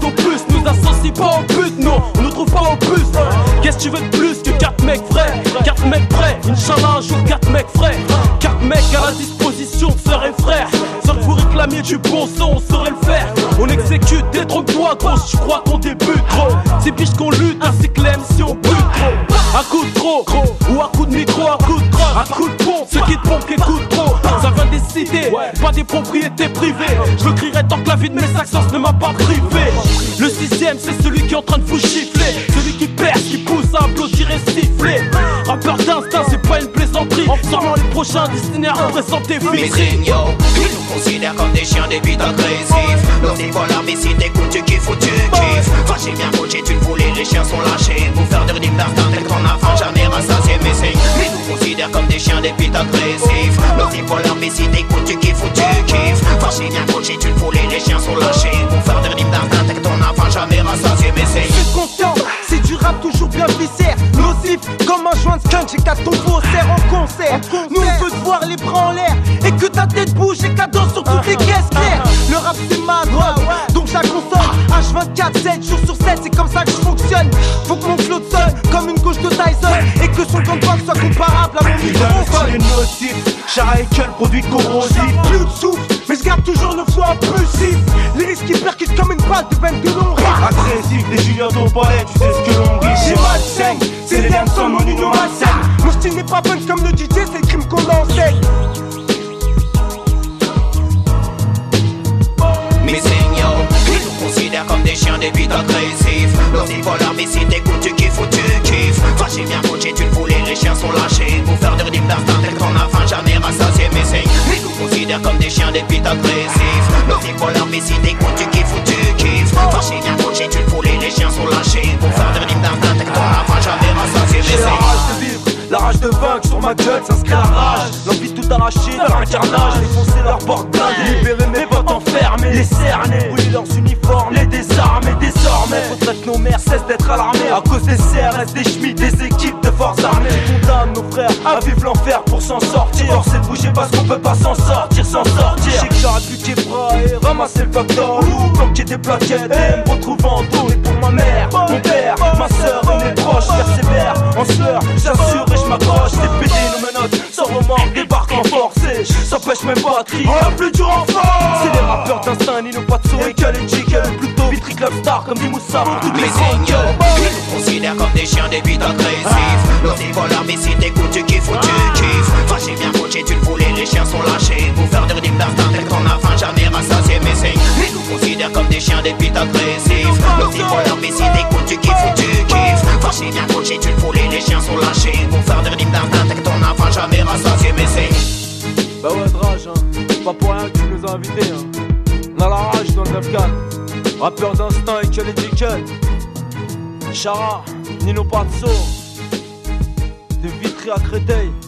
au plus, nous associe pas au but, non, on nous trouve pas au bus. Qu'est-ce que tu veux de plus que 4 mecs vrais, 4 mecs prêts, Inch'Allah un jour 4 mecs frais, 4 mecs à la disposition de sœurs et frères. Sans que vous réclamiez du bon son, on saurait le faire. On exécute, détrompe-toi gros, tu crois qu'on débute gros. C'est biche qu'on lutte, ainsi que si on bute trop. Un coup de trop, ou un coup de micro, un coup de crosse, un coup de pompe. Ceux qui te pompent écoutent trop, ça vient des cités, pas des propriétés privées. Je le crierai tant que la vie de mes accents ne m'a pas privé. Le 6ème c'est celui qui est en train de vous chiffler, celui qui perce, qui pousse à applaudir et siffler. Rappeur d'instinct, c'est pas une plaisanterie. Sûrement les prochains destinés à représenter Vitry. Ils nous considèrent comme des chiens, des bites agressifs. Nos écoles mais si t'écoutes, tu kiffes ou tu kiffes. Fâché bien coaché, tu le voulais, les chiens sont lâchés. Pour faire de rythme d'instinct, tel qu'on a faim, jamais rassasié mes signes. Ils nous considèrent comme des chiens, des bites agressifs. Nos écoles mais si t'écoutes, tu kiffes ou tu kiffes. Fâché bien coaché, tu le voulais, les chiens sont lâchés. Pour faire de rythme d'instinct, tel qu'on a faim, jamais rassasié mes signes. Je suis conscient, c'est du rap toujours bien viscère. Nocif comme un joint de skunk, j'ai qu'à ton faussaire en concert. Nous on veut te voir les bras en l'air et que ta tête bouge et que la danse sur toutes les caisses claires. Le rap c'est ma drogue, donc je la consomme H24, 7 jours sur 7, c'est comme ça que je fonctionne. Faut que mon flow sonne comme une gauche de Tyson et que son camp de voix soit comparable à mon microphone. Le nocif, Charaïkel, produit corrosif. Plus de souffle, mais je garde toujours le flow impulsif. Les risques qui percutent comme une balle de veine que l'on rit. Agressif, des juniors au palais, tu sais ce que l'on rit. J'ai malsaine, c'est les liens sans mon union malsaine. Mon style n'est pas fun comme le DJ, c'est le crime qu'on enseigne. Mes signaux, ils nous considèrent comme des chiens, des bites agressifs. Nos écoles mais si t'écoutes, tu kiffes ou tu kiffes. Fâché bien coaché, tu le voulais, les chiens sont lâchés. Pour faire de rythme d'instinct, tel qu'on a faim, jamais rassasié mes signes. Ils nous considèrent comme des chiens, des bites agressifs. Nos écoles mais si t'écoutes, tu kiffes ou tu kiffes. Fâché bien coaché, tu le voulais, les chiens sont lâchés. Pour faire de rythme d'instinct, tel qu'on a faim, jamais rassasié mes J'ai la signes. rage de vivre, la rage de vaincre, sur ma gueule s'inscrit la rage. L'envie de tout arracher, faire un carnage. Défoncer leurs portes blindées, libérer mes potes enfermés. Les cerner, brûler leurs uniformes, les désarmer. Désormais, faudrait que nos mères cessent d'être alarmées à cause des CRS, des schmitts, des équipes de forces armées. On condamne nos frères à vivre l'enfer pour s'en sortir. Force de bouger parce qu'on peut pas s'en sortir, s'en sortir. Je sais que j'aurais pu et ramasser le bac dans l'eau, planquer des plaquettes et me retrouver en dos. Et pour ma mère, mon père, ma soeur et mes proches, persévère en sueur, j'assure et je m'accroche. C'est pété nos menottes, sans remords, débarque en force. Ça pêche même pas à trier, on a plus du renfort. C'est les rappeurs d'instinct, Nino Patso et Khaled plutôt Vitry Club Star comme des Moussa pour toutes les signaux. Ils nous considèrent comme des chiens, des bites agressifs. Nos écoles mais si t'écoutes, tu kiffes ou tu kiffes. Fâché bien coaché, tu le voulais, les chiens sont lâchés. Pour faire de rythme d'instinct, tel qu'on a faim, jamais rassasié mes signes. Ils nous considèrent comme des chiens, des bites agressifs. Nos écoles mais si t'écoutes, tu kiffes ou tu kiffes. Fâché bien coaché, tu le voulais, les chiens sont lâchés. Pour faire de rythme d'instinct, tel qu'on a faim, jamais rassasié mes signes. Bah ouais, Drage, hein. Pas pour rien que tu nous as invités, hein. On a la rage dans le 9-4. Rappeur d'instinct et Khaled Jekyll. Chara, Nino Patso. De Vitry à Créteil.